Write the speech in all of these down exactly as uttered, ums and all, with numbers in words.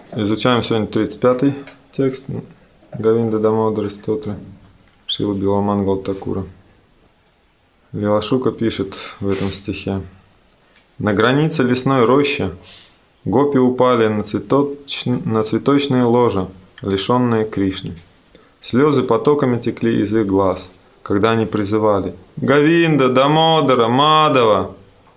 Изучаем сегодня тридцать пятый текст Говинда Дамодара Стотра Шрила Биламангала Такура. Лила Шука пишет в этом стихе: «На границе лесной рощи гопи упали на, цветоч... на цветочные ложа, лишенные Кришны. Слезы потоками текли из их глаз, когда они призывали: Говинда, Дамодара, Мадава.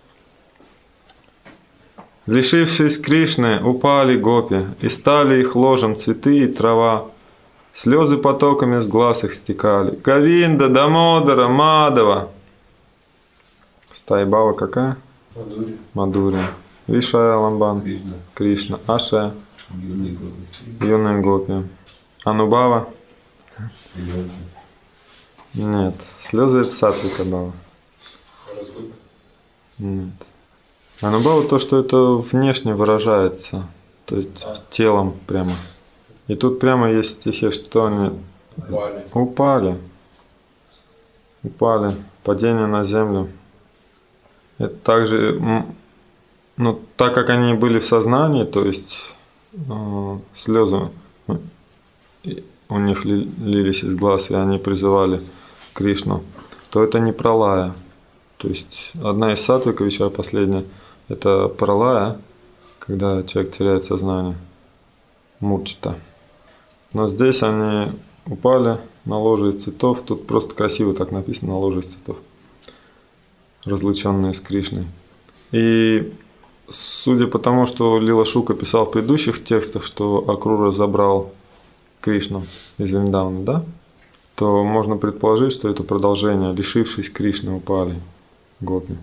Лишившись Кришны, упали гопи, и стали их ложем цветы и трава. Слезы потоками с глаз их стекали: Говинда, Дамодара, Мадава». Стайбава какая? Мадури. Мадури. Вишая Ламбан. Кришна. Кришна. Ашая. Юные гопи. Юные гопи. Анубава? Слезы. Нет. Слезы это сатвика бава. Разлука. Нет. Анубава то, что это внешне выражается, то есть А. телом прямо. И тут прямо есть стихи, что они Упали. упали. Упали. Падение на землю. Это также, м, ну, так как они были в сознании, то есть э, слезы э, и у них ли- лились из глаз, и они призывали Кришну, то это не пралая. То есть одна из сатвик, вечера последняя, это пралая, когда человек теряет сознание, мурчита. Но здесь они упали на ложе из цветов, тут просто красиво так написано, на ложе из цветов, разлученные с Кришной. И судя по тому, что Лила Шука писал в предыдущих текстах, что Акрура забрал Кришну из Вриндавана, да, то можно предположить, что это продолжение. Лишившись Кришны, упали гопи.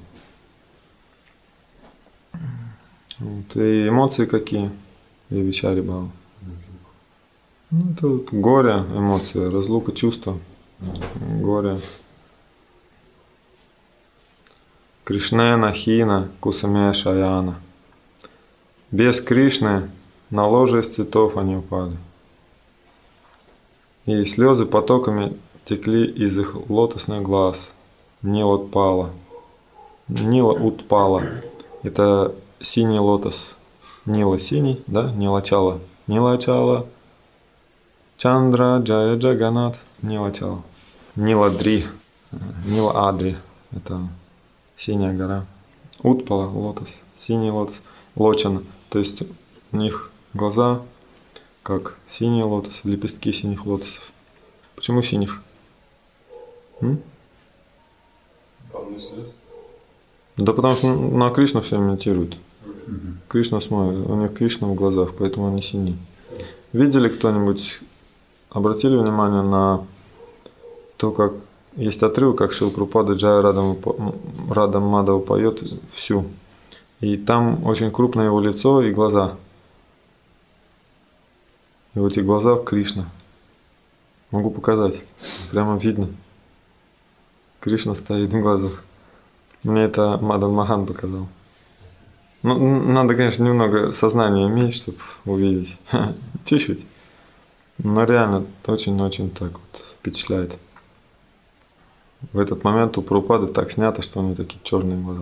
Вот. И эмоции какие? И Вичари Бхава. Ну, тут горе, эмоции, разлука, чувства, горе. Кришнена, Хина, Кусамея Шаяна. Без Кришны на ложе из цветов они упали. И слезы потоками текли из их лотосных глаз. Нила Утпала. Нила Утпала. Это синий лотос. Нила синий, да? Нилачала. Нилачала. Чандра Джая Джаганат. Нилачала. Ниладри. Нила Адри. Это синяя гора. Утпала, лотос. Синий лотос. Лочана. То есть у них глаза как синий лотос, лепестки синих лотосов. Почему синих? М? Полны слез. Да потому что на Кришну все имитируют. Угу. Кришна смотрит, у них Кришна в глазах, поэтому они синие. Видели кто-нибудь, обратили внимание на то, как есть отрывок, как Шрила Прабхупада Джая Радам, Радам Мадава поет всю. И там очень крупное его лицо и глаза. И в этих глазах Кришна. Могу показать. Прямо видно. Кришна стоит в глазах. Мне это Мадан Махан показал. Ну, надо, конечно, немного сознания иметь, чтобы увидеть. Чуть-чуть. Но реально очень-очень так вот впечатляет. В этот момент у Прабхупады так снято, что у него такие черные глаза.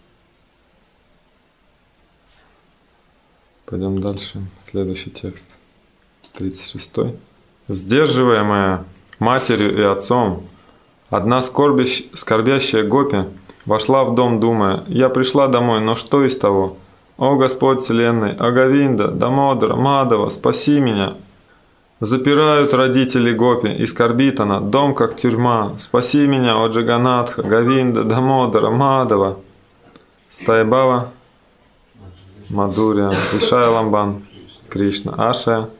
Пойдем дальше. Следующий текст. тридцать шестой. Сдерживаемая матерью и отцом, одна скорбящ... скорбящая гопи вошла в дом, думая: «Я пришла домой, но что из того? О Господь Вселенной, о Говинда, Дамодара, Мадава, спаси меня! Запирают родители гопи, и скорбит она, дом как тюрьма. Спаси меня, о Джаганатха, Говинда, Дамодара, Мадава». Стайбава, Мадурия, Вишая Ламбан, Кришна, Ашая.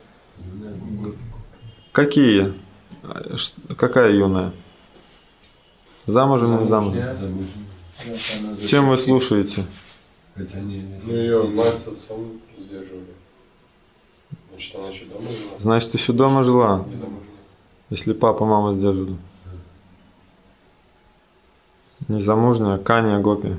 Какие? Какая юная? Замужем или замужем? Чем вы слушаете? Ну, ее мать с отцом сдерживали. Значит, она еще дома жила. Значит, еще дома жила, Не замужняя. если папа, мама сдерживали. Незамужняя, Канья Гопи.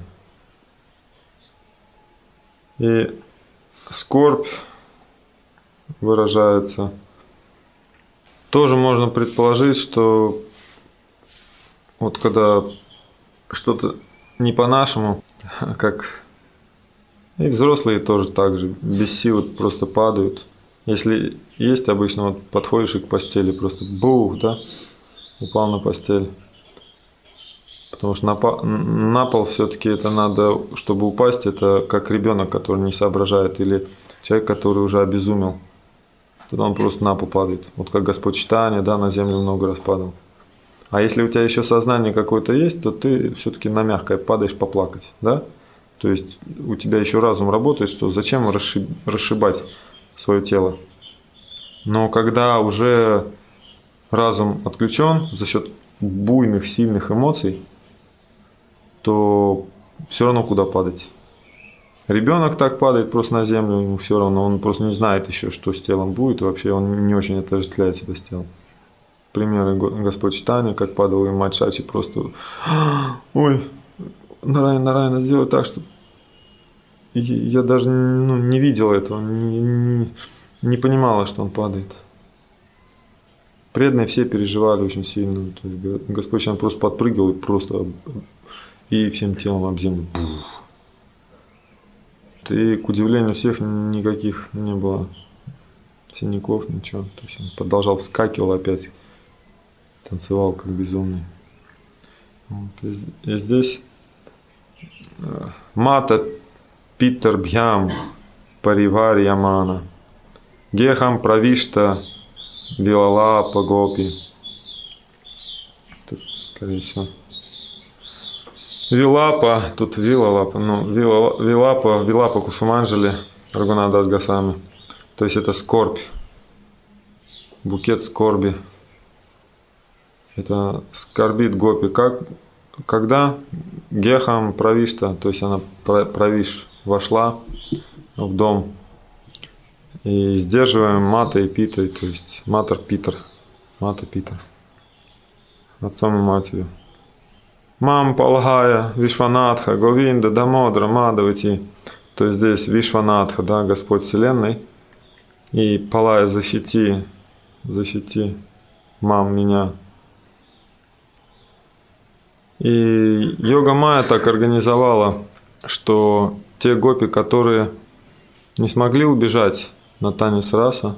И скорбь выражается. Тоже можно предположить, что вот когда что-то не по-нашему, как и взрослые тоже так же, без силы просто падают, Если есть обычно, вот подходишь и к постели, просто бух, да, упал на постель. Потому что на, по- на пол все-таки это надо, чтобы упасть, это как ребенок, который не соображает, или человек, который уже обезумел. Тогда он просто на пол падает. Вот как Господь читания, да, на землю много раз падал. А если у тебя еще сознание какое-то есть, то ты все-таки на мягкое падаешь поплакать, да? То есть у тебя еще разум работает, что зачем расшиб- расшибать свое тело. Но когда уже разум отключен за счет буйных, сильных эмоций, то все равно куда падать. Ребенок так падает просто на землю, ему все равно, он просто не знает еще, что с телом будет, и вообще он не очень отождествляет себя с телом. Примеры Господь читания, как падал и мать Шачи, просто ой, Нараяна, Нараяна, сделай так, что я даже ну, не видела этого, не, не, не понимала, что он падает. Преданные все переживали очень сильно. То есть Господь он просто подпрыгивал и просто и всем телом об землю. И, к удивлению всех, никаких не было синяков, ничего. То есть он продолжал, вскакивал опять, танцевал как безумный. Вот. И здесь Мата Питер Бхям Паривар Ямана Гехам Правишта Вилалапа Гопи. Тут, скорее всего, Вилапа, тут Вилалапа, ну, Вила, Вилапа, Вилапа Кусуманджали, Рагунадас Госвами. То есть это скорбь, букет скорби. Это скорбит Гопи. Как, когда Гехам Правишта, то есть она Правиш вошла в дом, и сдерживаем Матой и Питой, то есть Матер Питер, Мата Питер, отцом и матерью. Мам Палгая, Вишванатха, Говинда, Дамодра, Мадавати. То есть здесь Вишванатха, да, Господь Вселенной. И Палая, защити, защити, мам, меня. И Йога Майя так организовала, что те гопи, которые не смогли убежать на танец раса,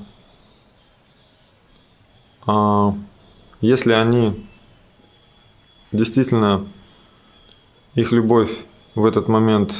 а если они действительно, их любовь в этот момент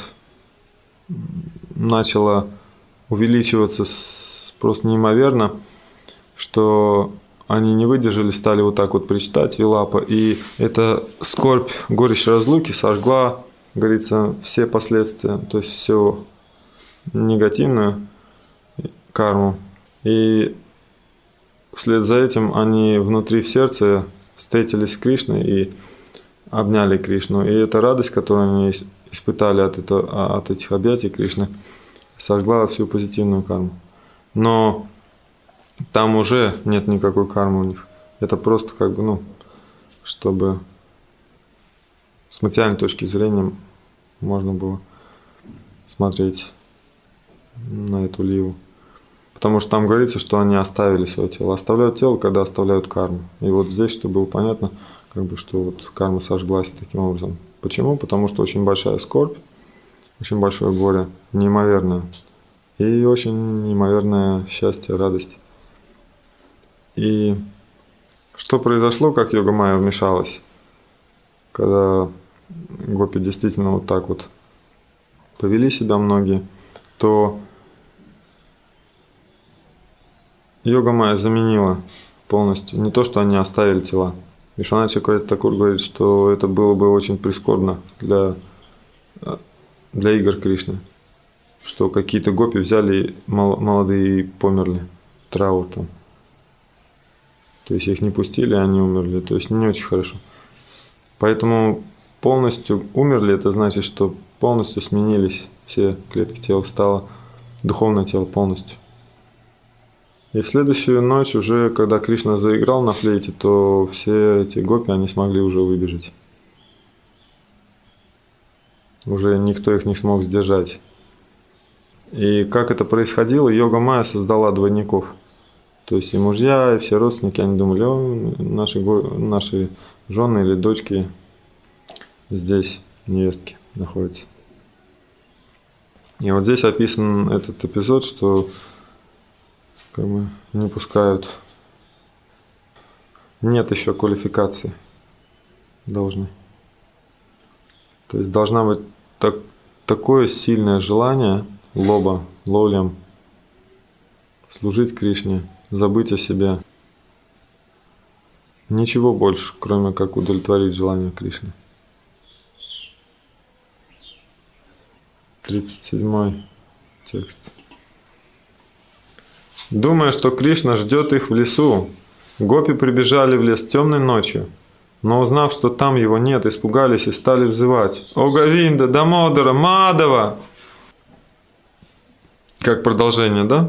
начала увеличиваться просто неимоверно, что они не выдержали, стали вот так вот причитать Вилапа, и эта скорбь, горечь разлуки сожгла, говорится, все последствия, то есть все негативную карму. И вслед за этим они внутри в сердце встретились с Кришной и обняли Кришну. И эта радость, которую они испытали от, этого, от этих объятий Кришны, сожгла всю позитивную карму. Но там уже нет никакой кармы у них. Это просто как бы, ну, чтобы с материальной точки зрения можно было смотреть на эту ливу. Потому что там говорится, что они оставили свое тело. Оставляют тело, когда оставляют карму. И вот здесь, чтобы было понятно, как бы, что вот карма сожглась таким образом. Почему? Потому что очень большая скорбь, очень большое горе, неимоверное. И очень неимоверное счастье, радость. И что произошло, как Йога Майя вмешалась, когда гопи действительно вот так вот повели себя многие, то Йога Майя заменила полностью. Не то, что они оставили тела. Вишванат Чакраварти Такур говорит, что это было бы очень прискорбно для, для игр Кришны. Что какие-то гопи взяли молодые и померли. Траур там. То есть их не пустили, они умерли. То есть не очень хорошо. Поэтому полностью умерли, это значит, что полностью сменились все клетки тела. Стало духовное тело полностью. И в следующую ночь уже, когда Кришна заиграл на флейте, то все эти гопи, они смогли уже выбежать. Уже никто их не смог сдержать. И как это происходило, Йога Майя создала двойников. То есть и мужья, и все родственники, они думали, о, наши, наши жены или дочки здесь, невестки, находятся. И вот здесь описан этот эпизод, что как бы не пускают. Нет еще квалификации должны. То есть должна быть так, такое сильное желание лоба, лолем, служить Кришне, забыть о себе. Ничего больше, кроме как удовлетворить желание Кришны. тридцать седьмой текст. Думая, что Кришна ждет их в лесу, гопи прибежали в лес темной ночью, но узнав, что там его нет, испугались и стали взывать: «О Говинда, Дамодара, Мадава!» Как продолжение, да?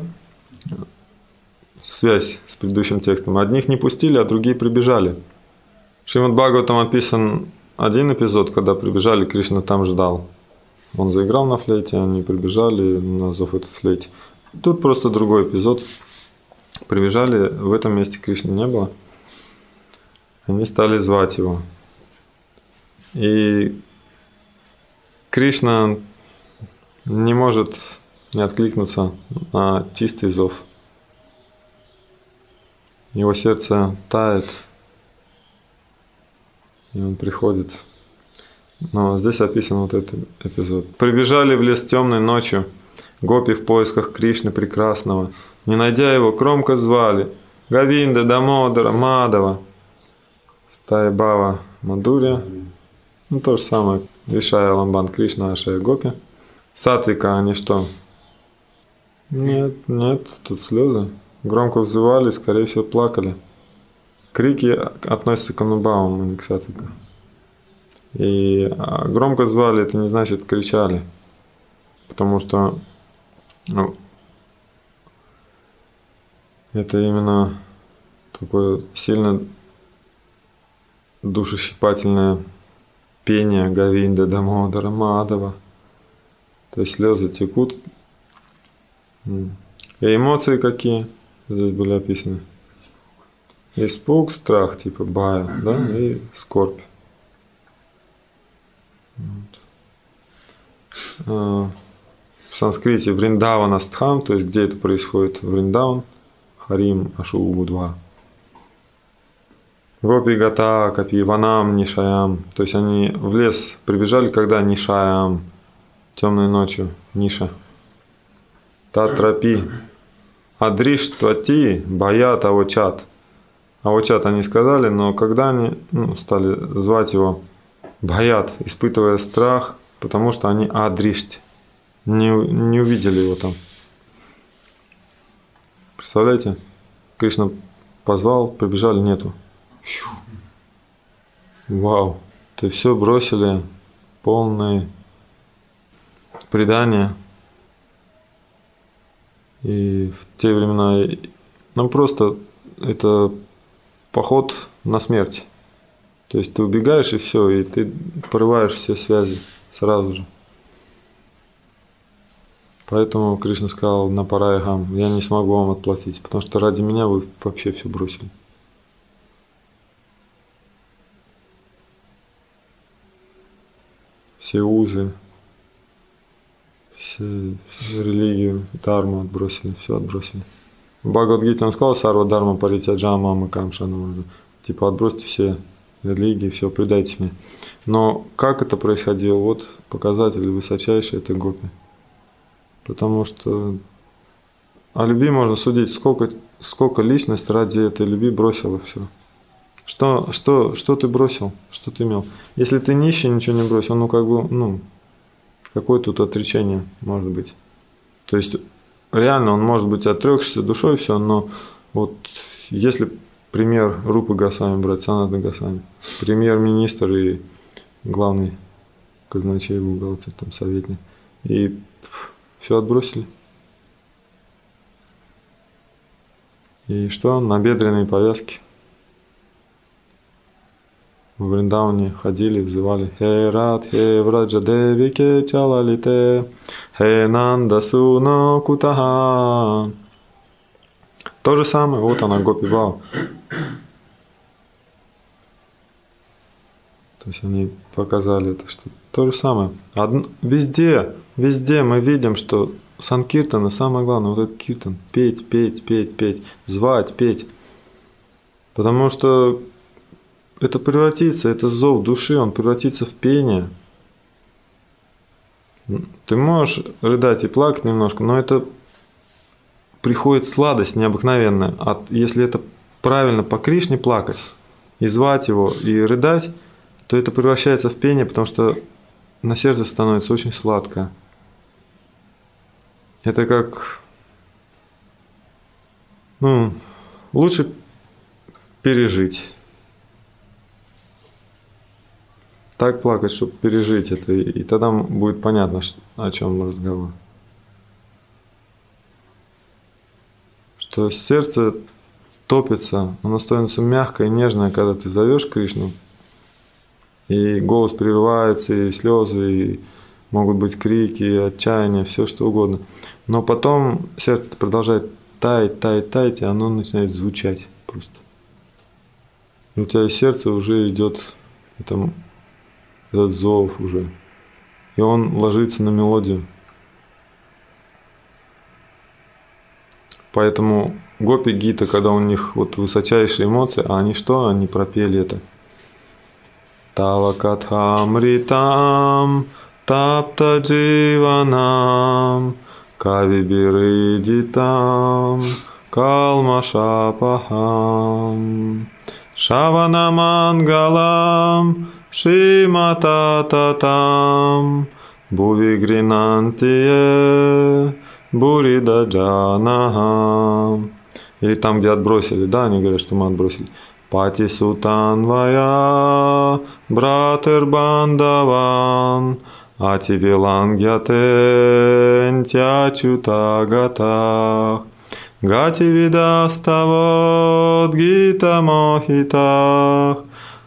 Связь с предыдущим текстом. Одних не пустили, а другие прибежали. В Шримад Бхагаватам описан один эпизод, когда прибежали, Кришна там ждал. Он заиграл на флейте, они прибежали на зов этой флейте. Тут просто другой эпизод. Прибежали, в этом месте Кришны не было. Они стали звать его. И Кришна не может не откликнуться на чистый зов. Его сердце тает, и он приходит. Но здесь описан вот этот эпизод. «Прибежали в лес темной ночью, гопи в поисках Кришны прекрасного. Не найдя его, громко звали: Говинда, Дамодара, Мадава». Стая Бава, Мадурья. Ну, то же самое. Вишая Ламбан Кришна, Ашая Гопи. Сатвика, они что? Нет, нет, тут слезы. Громко взывали, скорее всего, плакали. Крики относятся к анубавам, а не к сатвика. И громко звали, это не значит кричали. Потому что ну, это именно такое сильно душещипательное пение Говинда, Дамодара, Мадава. То есть слезы текут. И эмоции какие здесь были описаны? Испуг, страх, типа бая, да, и скорбь. В санскрите Вриндавана Стхам, то есть где это происходит? Вриндаван, Харим, Ашу два. Гопи Гата, Капи, Ванам, Нишаям. То есть они в лес прибежали, когда Нишаям, темной ночью, Ниша. Татрапи, Адриштвати, Баят, Авочат. Авочат они сказали, но когда они ну, стали звать его Баят, испытывая страх, потому что они Адришти, не, не увидели его там. Представляете? Кришна позвал, прибежали, нету. Фью. Вау. То есть все бросили, полное предание. И в те времена, ну просто это поход на смерть. То есть ты убегаешь и все, и ты порываешь все связи сразу же. Поэтому Кришна сказал на Парайхам: я не смогу вам отплатить, потому что ради меня вы вообще все бросили. Все узы, все, все религию, дарму отбросили, все отбросили. В Бхагавад-гите он сказал: Сарва дарма паритяджа мама камшана. Типа отбросьте все религии, все, предайте мне. Но как это происходило? Вот показатель высочайший — это гопи. Потому что о любви можно судить, сколько, сколько личность ради этой любви бросила все. Что, что, что ты бросил? Что ты имел? Если ты нищий, ничего не бросил, ну как бы, ну, какое тут отречение может быть? То есть реально он может быть отрекшийся душой, все, но вот если пример Рупы Госвами брать, Санатана Госвами, премьер-министр и главный казначей, бухгалтер, там, советник, и все отбросили. И что? Набедренные повязки. В Вриндаване ходили, взывали: «Хе рад, хе враджа девике чалалите, хе нанда суно кутаха». То же самое, вот она, Гопи Бава. То есть они показали это, что то же самое. Одно, везде, везде мы видим, что санкиртана, самое главное, вот этот киртан, петь, петь, петь, петь, звать, петь. Потому что это превратится, это зов души, он превратится в пение. Ты можешь рыдать и плакать немножко, но это приходит сладость необыкновенная. А если это правильно по Кришне плакать, и звать его, и рыдать, то это превращается в пение, потому что на сердце становится очень сладко. Это как... Ну, лучше пережить. Так плакать, чтобы пережить это, и тогда будет понятно, о чем разговор. Что сердце топится, оно становится мягкое и нежное, когда ты зовешь Кришну, и голос прерывается, и слезы, и могут быть крики, и отчаяние, все что угодно. Но потом сердце продолжает таять, таять, таять, и оно начинает звучать просто. И у тебя из сердца уже идет это, этот зов уже. И он ложится на мелодию. Поэтому гопи гита, когда у них вот высочайшие эмоции, а они что? Они пропели это. Тава катхамритам тапта дживанам кавибиридитам калмашапахам шаванамангалам шиматататам бувигринантие буридаджанахам. Или там, где отбросили, да, они говорят, что мы отбросили. Пати сутанвая братер бандаван ативилангятен тячутагатах гати видаставот гита мохитах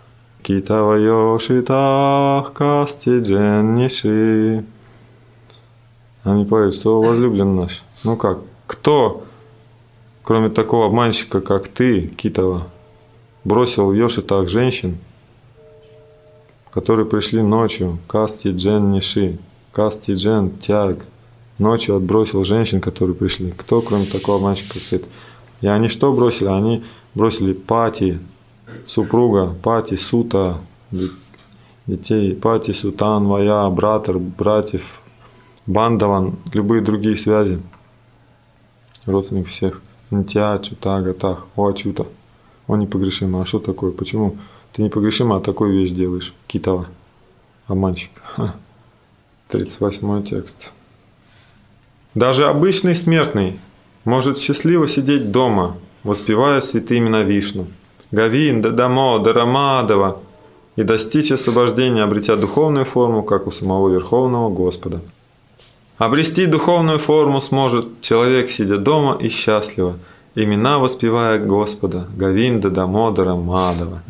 китавайошитах касти дженниши. Они поют, что возлюблен наш. Ну как, кто, кроме такого обманщика, как ты, Китава, бросил в Йошитах женщин, которые пришли ночью, касти джен ниши, касти джен тяг, ночью отбросил женщин, которые пришли. Кто, кроме такого обманщика, как ты? И они что бросили? Они бросили пати, супруга, пати, сута, детей, пати, сутан, вая, братер, братьев, бандаван, любые другие связи, родственников всех. Нтя, чута, гатах, о, ачута. Он непогрешимый. А что такое? Почему ты непогрешимый, а такую вещь делаешь? Китава, обманщик. тридцать восьмой текст. Даже обычный смертный может счастливо сидеть дома, воспевая святые имена Вишну, Говинда, Дамодара, Мадава, и достичь освобождения, обретя духовную форму, как у самого Верховного Господа. Обрести духовную форму сможет человек, сидя дома и счастливо, имена воспевая Господа, Говинда, Дамодара, Мадава.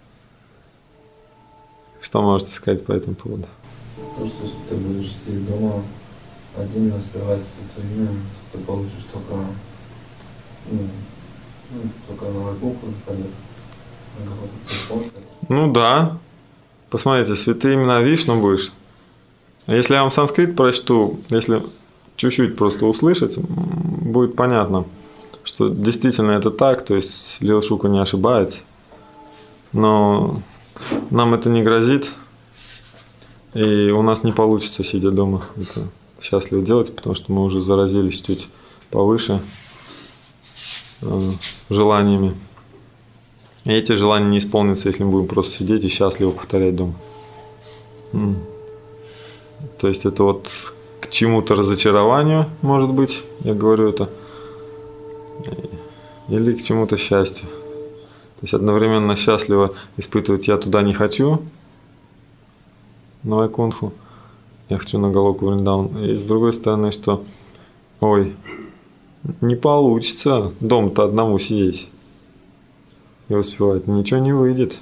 Что можете сказать по этому поводу? То, что если ты будешь сидеть дома один и воспевать святое имя, то ты получишь только, ну, ну, только новые буквы, Ну да. Посмотрите, святые имена Вишну будешь. Если я вам санскрит прочту, если чуть-чуть просто услышать, будет понятно, что действительно это так, то есть Лила Шука не ошибается. Но нам это не грозит, и у нас не получится, сидя дома, это счастливо делать, потому что мы уже заразились чуть повыше э, желаниями. И эти желания не исполнятся, если мы будем просто сидеть и счастливо повторять дома. М. То есть это вот к чему-то разочарованию, может быть, я говорю это, или к чему-то счастью. То есть одновременно счастливо испытывать «я туда не хочу», на Вайкунху, я хочу на Галоку Вриндаван. И с другой стороны, что ой, не получится дома-то одному сидеть и воспевать, ничего не выйдет.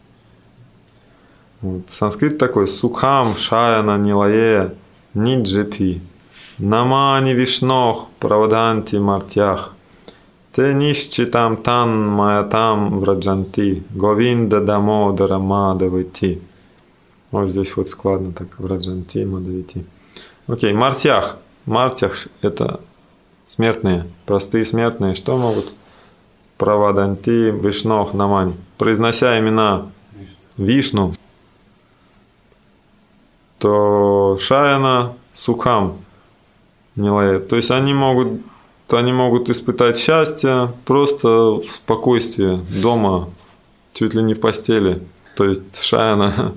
Вот. Санскрит такой: сукхам шаяна нилае ниджепи намани вишнох праваданти мартях те нишчитам тан маятам враджанти говинда дамодара мадавати. Вот здесь вот складно так, Враджанти, Мадавити. Окей, Мартях. Мартях – это смертные, простые смертные. Что могут? Праваданти, Вишнох, Намань. Произнося имена Вишну, то Шаяна, Сухам, Нилая. То есть они могут, они могут испытать счастье просто в спокойствии, дома, чуть ли не в постели. То есть Шаяна.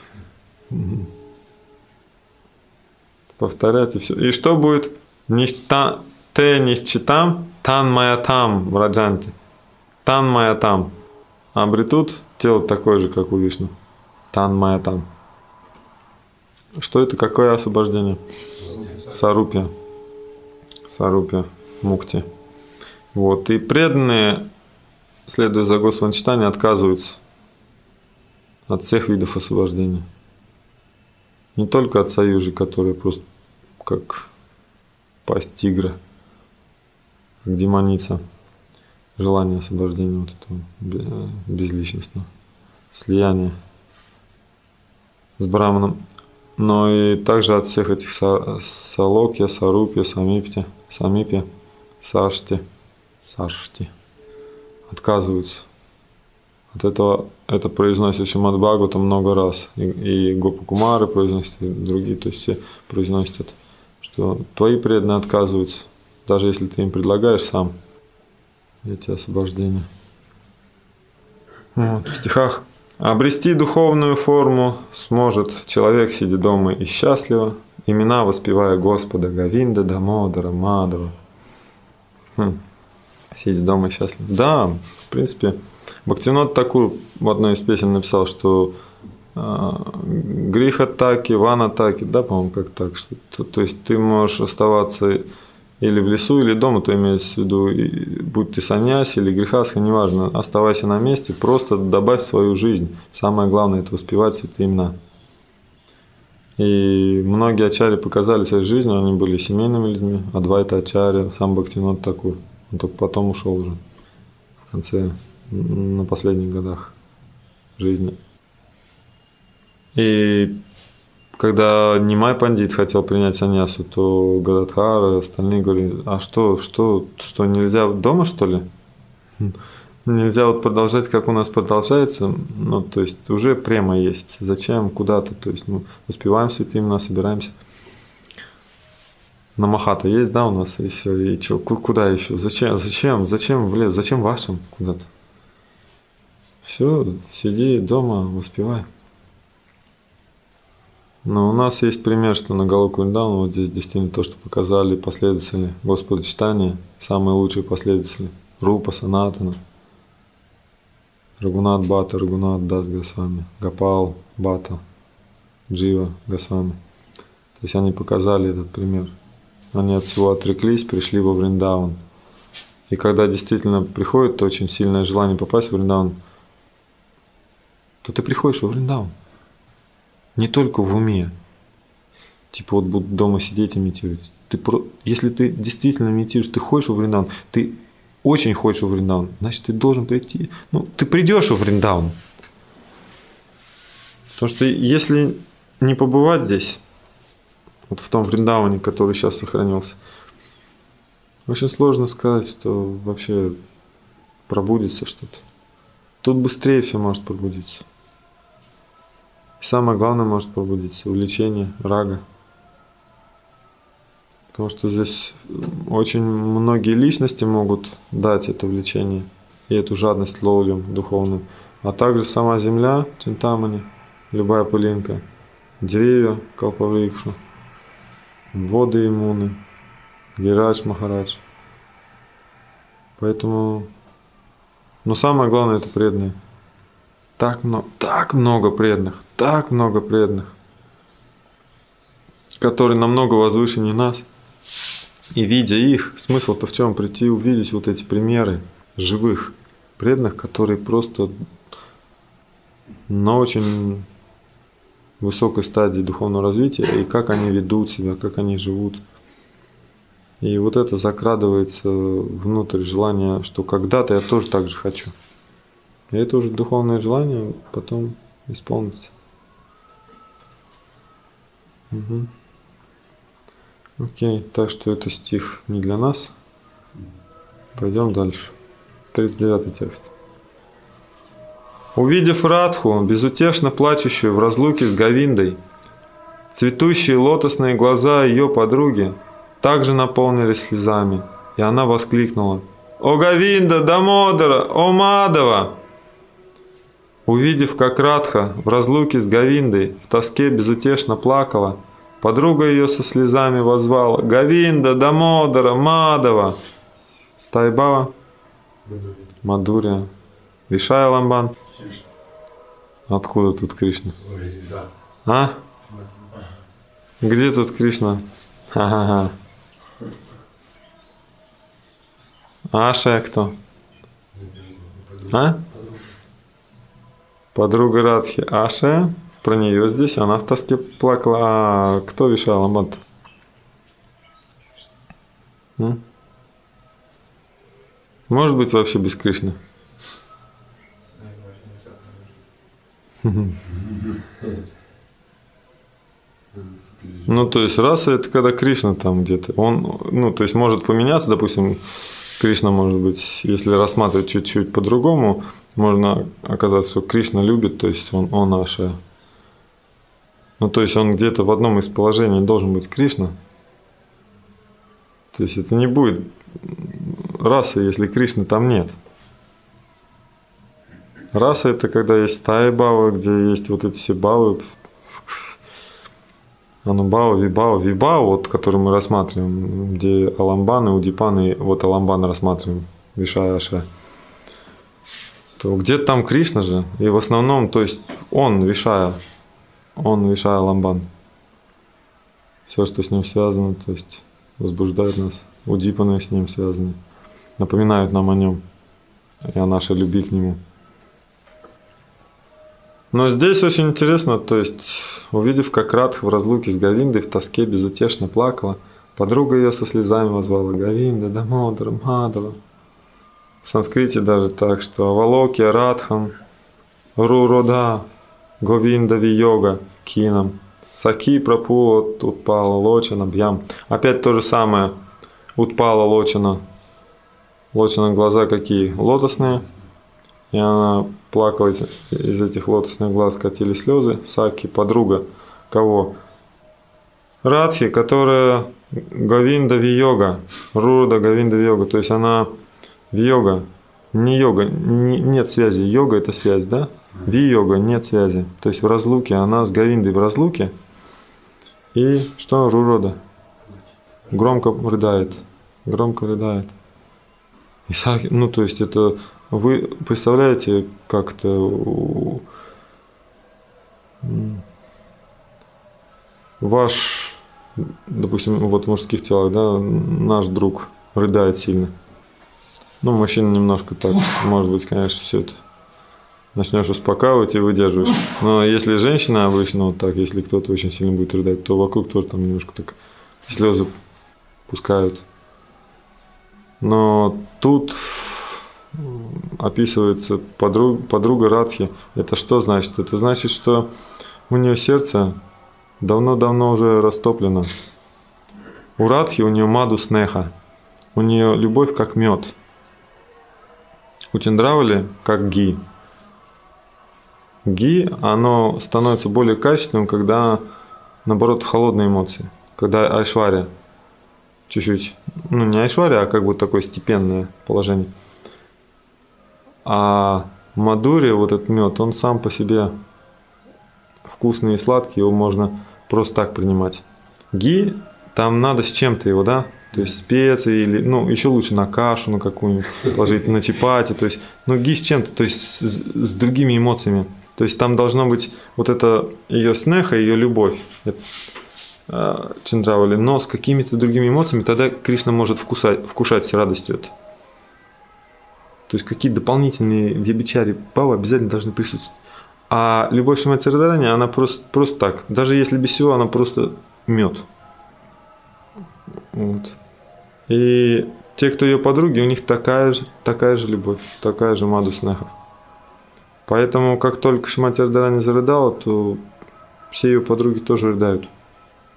Повторять и все. И что будет? Ништа, те нищитам, тан моя там, враджанти. Тан моя там. Обретут тело такое же, как у Вишну. Тан моя там. Что это? Какое освобождение? Сарупья. Сарупья. Мукти. Вот. И преданные, следуя за Господом читания, отказываются от всех видов освобождения. Не только от союза, которые просто как пасть тигра, как демоница, желание освобождения вот этого безличностного слияния с Браманом, но и также от всех этих салокья, сарупья, самипья, самипья, сашти, сашти отказываются. От этого это произносит Шримад Бхагаватам много раз. И, и Гопа Кумары произносят, и другие, то есть все произносят это, что твои преданные отказываются, даже если ты им предлагаешь сам эти освобождения. Вот, в стихах. Обрести духовную форму сможет человек, сидя дома и счастливо, имена воспевая Господа Говинда, Дамодара, Мадава. Хм. Сидя дома и счастливо. Да, в принципе, Бхактивинод Такур в одной из песен написал, что э, грех атаки, ван атаки, да, по-моему, как так, что то, то есть ты можешь оставаться или в лесу, или дома, то имеется в виду, и, будь ты саньяси или грехасха, неважно, оставайся на месте, просто добавь в свою жизнь. Самое главное – это воспевать святые имена. И многие ачарьи показали своей жизнью, они были семейными людьми, Адвайта ачарья, сам Бхактивинод Такур, он только потом ушел уже в конце, на последних годах жизни. И когда Нимай Пандит хотел принять саньясу, то Гададхара, остальные говорили, а что, что, что нельзя дома, что ли? Нельзя вот продолжать, как у нас продолжается, ну, то есть уже према есть, зачем куда-то, то есть мы успеваем святые имена, собираемся. На Махата есть, да, у нас, и все, и что, куда еще, зачем, зачем, зачем в лес, зачем вашим куда-то? Все, сиди дома, воспевай. Но у нас есть пример, что на Галоку Вриндавана, вот здесь действительно то, что показали последователи Господа читания, самые лучшие последователи Рупа, Санатана, Рагунат Бата, Рагунат Дас Госвами, Гопал Бата, Джива Госвами. То есть они показали этот пример. Они от всего отреклись, пришли во Вриндаван. И когда действительно приходит очень сильное желание попасть в Вриндаван, то ты приходишь во Вриндаван. Не только в уме. Типа вот буду дома сидеть и медитировать. Ты про... Если ты действительно медитируешь, ты ходишь во Вриндаван, ты очень хочешь во Вриндаван, значит ты должен прийти. Ну, ты придешь во Вриндаван. Потому что если не побывать здесь, вот в том Вриндаване, который сейчас сохранился, очень сложно сказать, что вообще пробудится что-то. Тут быстрее все может пробудиться. И самое главное может пробудиться – увлечение, рага. Потому что здесь очень многие личности могут дать это влечение и эту жадность ловлям духовным. А также сама земля, Чинтамани, любая пылинка, деревья, Калпаврикшу, воды иммуны, Гирадж Махарадж. Поэтому, но самое главное – это преданные. Так много, так много преданных, так много преданных, которые намного возвышеннее нас. И видя их, смысл-то в чем? Прийти увидеть вот эти примеры живых преданных, которые просто на очень высокой стадии духовного развития, и как они ведут себя, как они живут. И вот это закрадывается внутрь желание, что когда-то я тоже так же хочу. И это уже духовное желание потом исполнится. Угу. Окей, так что это стих не для нас. Пойдем дальше. тридцать девятый текст. Увидев Радху, безутешно плачущую в разлуке с Говиндой, цветущие лотосные глаза ее подруги также наполнились слезами, и она воскликнула: «О Говинда, Дамодара, о Мадава!» Увидев, как Радха в разлуке с Говиндой в тоске безутешно плакала, подруга ее со слезами воззвала: «Говинда, Дамодара, Мадава!» Стайбава, Мадурия, Вишая Ламбан. Откуда тут Кришна? А? Где тут Кришна? Ха-ха-ха. Аша кто? А? Подруга Радхи Аша. Про нее здесь. Она в тоске плакала. А кто Вишая Ламбан? Может быть вообще без Кришны? Ну, то есть раса — это когда Кришна там где-то. Он, ну, то есть может поменяться, допустим, Кришна может быть, если рассматривать чуть-чуть по-другому, можно оказаться, что Кришна любит, то есть он, он Аша. Ну, то есть он где-то в одном из положений должен быть Кришна. То есть это не будет расы, если Кришны там нет. Раса — это когда есть стаи бавы, где есть вот эти все бавы, анубава, вибава, вибава, вот, который мы рассматриваем, где аламбаны, удипаны, вот аламбаны рассматриваем, Вишая Аша. То где-то там Кришна же, и в основном, то есть он Вишая, он Вишая Аламбан. Все, что с ним связано, то есть возбуждает нас, удипаны с ним связаны, напоминают нам о нем и о нашей любви к нему. Но здесь очень интересно, то есть, увидев, как Радха в разлуке с Говиндой в тоске безутешно плакала, подруга ее со слезами воззвала: «Говинда, Дамодара, Мадава». В санскрите даже так, что «Авалоки Радхам, Рурода, Говинда Виога, Кинам, Саки Прапула Утпала Лочана Бьям». Опять то же самое. Утпала Лочана. Лочана глаза какие? Лотосные. И она плакала, из этих лотосных глаз катились слезы. Саки, подруга кого? Радхи, которая Говинда Виога, Руда Говинда Виога, то есть она Виога, не йога, не, нет связи, йога — это связь, да? Ви-йога, нет связи, то есть в разлуке, она с Говиндой в разлуке, и что Рурода? Громко рыдает, громко рыдает. И Саки, ну то есть это... Вы представляете, как-то ваш, допустим, вот в мужских телах, да, наш друг рыдает сильно. Ну, мужчина немножко так, может быть, конечно, все это начнешь успокаивать и выдерживаешь. Но если женщина обычно вот так, если кто-то очень сильно будет рыдать, то вокруг тоже там немножко так слезы пускают. Но тут описывается подруга, подруга Радхи. Это что значит? Это значит, что у нее сердце давно-давно уже растоплено. У Радхи у нее маду снеха. У нее любовь как мед. У Чандравали как ги. Ги, оно становится более качественным, когда, наоборот, холодные эмоции. Когда айшвария. Чуть-чуть, ну не айшвария, а как бы такое степенное положение. А мадури, вот этот мед, он сам по себе вкусный и сладкий, его можно просто так принимать. Ги, там надо с чем-то его, да, то есть специи или, ну, еще лучше на кашу, на какую-нибудь положить, на чапати, то есть, ну, ги с чем-то, то есть с, с другими эмоциями. То есть там должно быть вот это ее снеха, ее любовь, Чандравали, но с какими-то другими эмоциями, тогда Кришна может вкусать, вкушать с радостью это. То есть какие-то дополнительные вьябичари бхавы обязательно должны присутствовать. А любовь Шримати Радхарани, она просто, просто так. Даже если без всего, она просто мед. Вот. И те, кто ее подруги, у них такая же, такая же любовь, такая же маду снеха. Поэтому, как только Шримати Радхарани зарыдала, то все ее подруги тоже рыдают.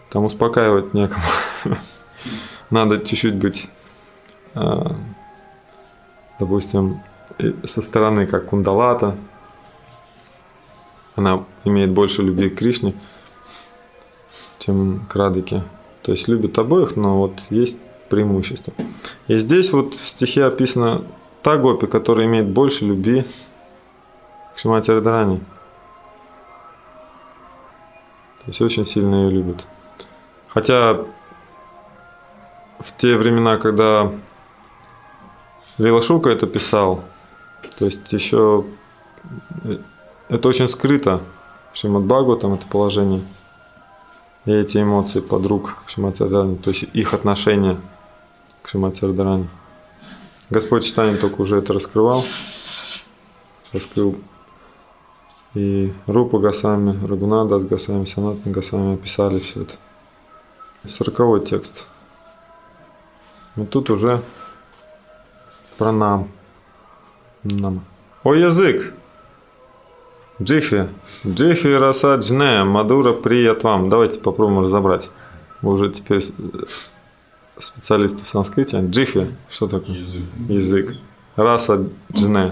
Там успокаивать некому. Надо чуть-чуть быть, допустим, со стороны, как Кундалата. Она имеет больше любви к Кришне, чем к Радхике. То есть любит обоих, но вот есть преимущество. И здесь вот в стихе описана та гопи, которая имеет больше любви к Шримати Радхарани. То есть очень сильно ее любит. Хотя в те времена, когда Лила Шука это писал, то есть еще это очень скрыто в Шримад Бхагаватам, это положение. И эти эмоции подруг Шримати Радхарани, то есть их отношение к Шримати Радхарани. Господь Чайтанья только уже это раскрывал, раскрыл. И Рупа Госвами, Рагунатдас Госвами, Санатана Госвами описали все это. Сороковой текст. И тут уже про нам. нам. О язык! Джихви. Джихви раса джне, мадура приятвам. Давайте попробуем разобрать. Вы уже теперь специалисты в санскрите. Джихви. Что такое? Язык. Язык. Раса джне.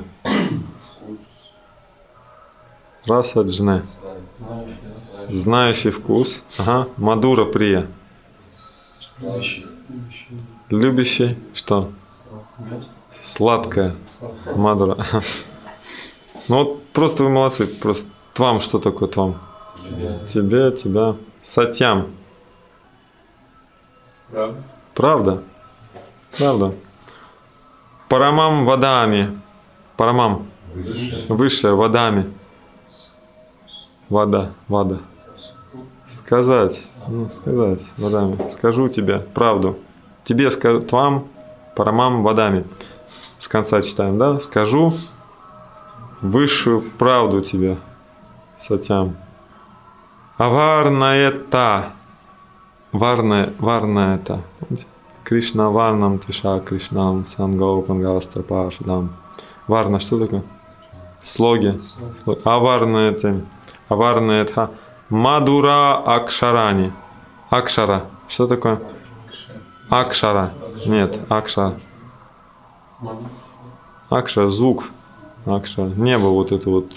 Раса джне. Знающий. Знающий вкус. Ага. Мадура прия. Любящий. Любящий. Что? Сладкое. Мадура. Ну вот просто вы молодцы. Просто твам, что такое твам? Тебе. Тебе, тебя. Сатьям. Правда? Правда. Правда. Парамам вадами. Парамам. Выше. Высшее вадами. Вода. Вода. Сказать. Ну, сказать. Вадами. Скажу тебе правду. Тебе скажу. Твам. Парамам вадами. С конца читаем, да? Скажу высшую правду тебе. Сатьям. Аварна это. Варна, варна это. Кришна варнам тиша Кришнам Сангаупан Галастрапашадам. Варна, что такое? Слоги. Аварна это. Аварна это. Мадура Акшарани. Акшара. Что такое? Акшара. Нет, Акшара. Акшара, звук. Акшара. Небо вот это вот.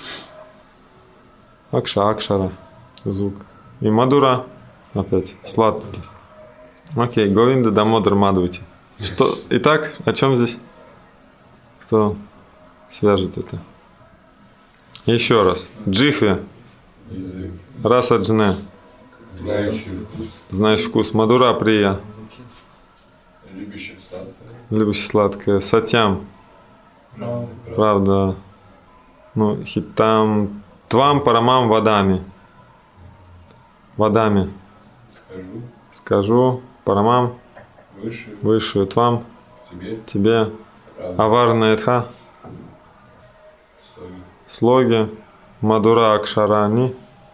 Акша, Акшара. Звук. И Мадура. Опять. Сладкий. Окей, Говинда Дамодар Мадхавати. Что? Итак, о чем здесь? Кто свяжет это? Еще раз. Джихви. Язык. Раса джне. Знающий вкус. Знаешь вкус. Мадура прия. Любящий сладкое. Любящий сладкое. Сатьям. Правда. Правда. Ну, хитам. Твам парамам вадами. Вадами. Скажу. Скажу. Парамам. Выше. Высшую. Твам. Тебе. Тебе. Правда. Аварна этха. Слоги. Слоги. Мадура Акшарани.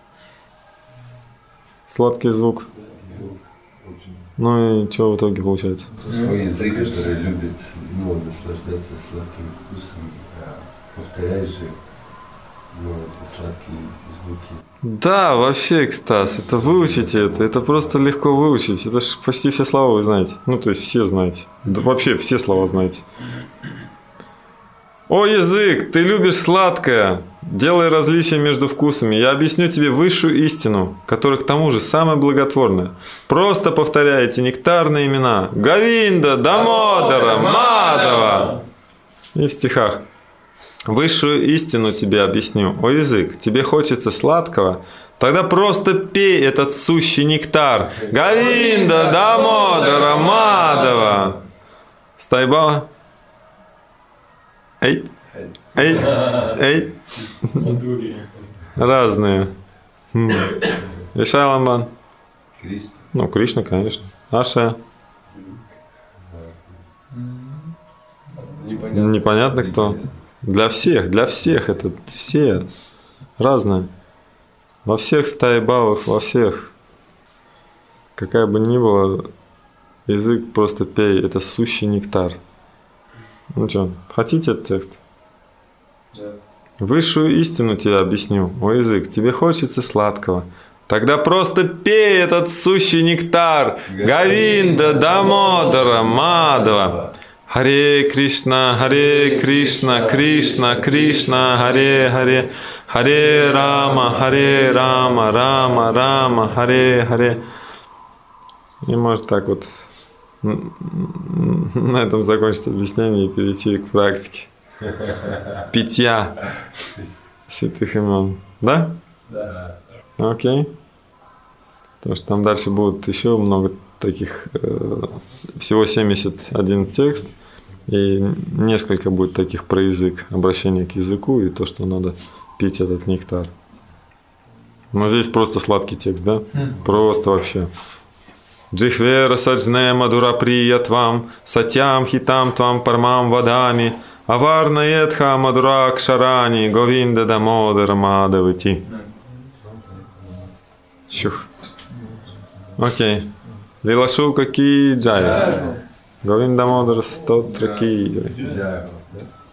Сладкий звук. Ну и что в итоге получается? Свой язык, который любит, ну, наслаждаться сладким вкусом, а повторяешь же, ну, эти сладкие звуки. Да, вообще экстаз. Это выучите это. Это просто легко выучить. Это ж почти все слова вы знаете. Ну, то есть все знаете. Да вообще все слова знаете. О, язык, ты любишь сладкое. Делай различия между вкусами. Я объясню тебе высшую истину, которая к тому же самая благотворная. Просто повторяй эти нектарные имена. Говинда, Дамодара, Мадава. И в стихах. Высшую истину тебе объясню. О, язык, тебе хочется сладкого? Тогда просто пей этот сущий нектар. Говинда, Дамодара, Мадава. Стайбала. Эй, эй, эй. Разные. Вишаламбан. Кришна. Ну, Кришна, конечно. Аша. Непонятно. Непонятно кто. Для всех, для всех это все разные. Во всех стайбалах, во всех. Какая бы ни была, язык просто пей. Это сущий нектар. Ну что, хотите этот текст? Да. Высшую истину тебе объясню. О, язык, тебе хочется сладкого. Тогда просто пей этот сущий нектар. Говинда, Дамодара, Мадава. Харе Кришна, Харе Кришна, Кришна, Кришна, Харе Харе. Харе Рама, Харе Рама, Рама, Рама, Харе Харе. И может так вот на этом закончить объяснение и перейти к практике питья святых имен. Да? Да. Окей. Потому что там дальше будут еще много таких, э, всего семьдесят один текст, и несколько будет таких про язык, обращение к языку и то, что надо пить этот нектар. Но здесь просто сладкий текст, да? Просто вообще. Джихвера саджне мадура приятвам, сатям хитам твам пармам вадами, аварна едха мадура кшарани, говинда дамодара мадавити. Чух. Окей. Лилашука ки джая. Говинда дамодара стотра ки джая. Да.